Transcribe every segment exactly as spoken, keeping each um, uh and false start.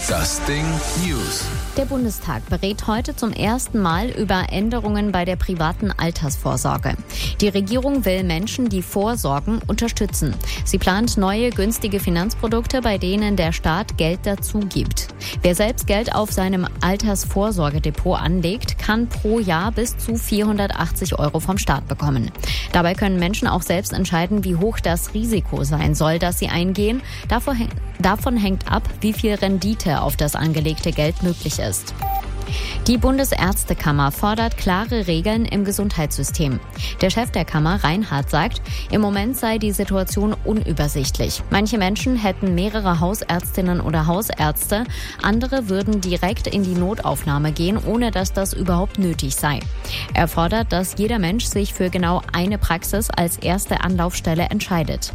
Das Ding News. Der Bundestag berät heute zum ersten Mal über Änderungen bei der privaten Altersvorsorge. Die Regierung will Menschen, die vorsorgen, unterstützen. Sie plant neue, günstige Finanzprodukte, bei denen der Staat Geld dazu gibt. Wer selbst Geld auf seinem Altersvorsorgedepot anlegt, kann pro Jahr bis zu vierhundertachtzig Euro vom Staat bekommen. Dabei können Menschen auch selbst entscheiden, wie hoch das Risiko sein soll, das sie eingehen. Davon, davon hängt ab, wie viel Rendite auf das angelegte Geld möglich ist. Die Bundesärztekammer fordert klare Regeln im Gesundheitssystem. Der Chef der Kammer, Reinhardt, sagt, im Moment sei die Situation unübersichtlich. Manche Menschen hätten mehrere Hausärztinnen oder Hausärzte, andere würden direkt in die Notaufnahme gehen, ohne dass das überhaupt nötig sei. Er fordert, dass jeder Mensch sich für genau eine Praxis als erste Anlaufstelle entscheidet.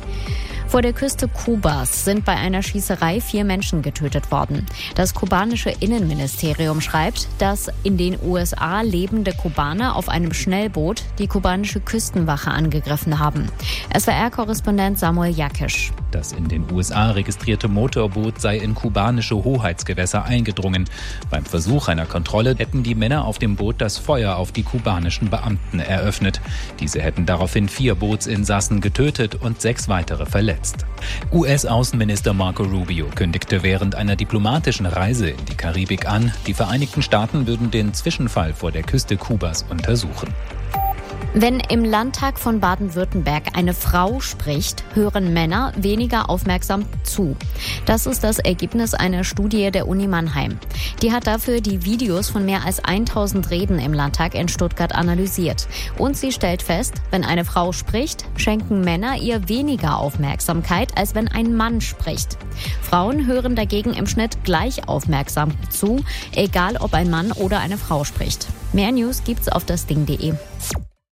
Vor der Küste Kubas sind bei einer Schießerei vier Menschen getötet worden. Das kubanische Innenministerium schreibt, dass in den U S A lebende Kubaner auf einem Schnellboot die kubanische Küstenwache angegriffen haben. S W R-Korrespondent Samuel Jakisch. Das in den U S A registrierte Motorboot sei in kubanische Hoheitsgewässer eingedrungen. Beim Versuch einer Kontrolle hätten die Männer auf dem Boot das Feuer auf die kubanischen Beamten eröffnet. Diese hätten daraufhin vier Bootsinsassen getötet und sechs weitere verletzt. U S-Außenminister Marco Rubio kündigte während einer diplomatischen Reise in die Karibik an, die Vereinigten Staaten würden den Zwischenfall vor der Küste Kubas untersuchen. Wenn im Landtag von Baden-Württemberg eine Frau spricht, hören Männer weniger aufmerksam zu. Das ist das Ergebnis einer Studie der Uni Mannheim. Die hat dafür die Videos von mehr als tausend Reden im Landtag in Stuttgart analysiert. Und sie stellt fest, wenn eine Frau spricht, schenken Männer ihr weniger Aufmerksamkeit, als wenn ein Mann spricht. Frauen hören dagegen im Schnitt gleich aufmerksam zu, egal ob ein Mann oder eine Frau spricht. Mehr News gibt's auf das Ding punkt de.